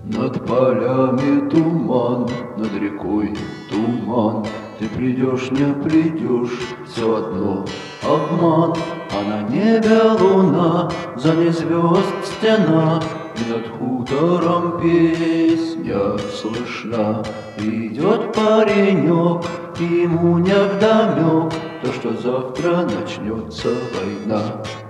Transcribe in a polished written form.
Над полями туман, над рекой туман. Ты придешь, не придешь, все одно обман. А на небе луна, за ней звезд стена, и над хутором песня слышна. Идет паренек, и ему невдомек то, что завтра начнется война.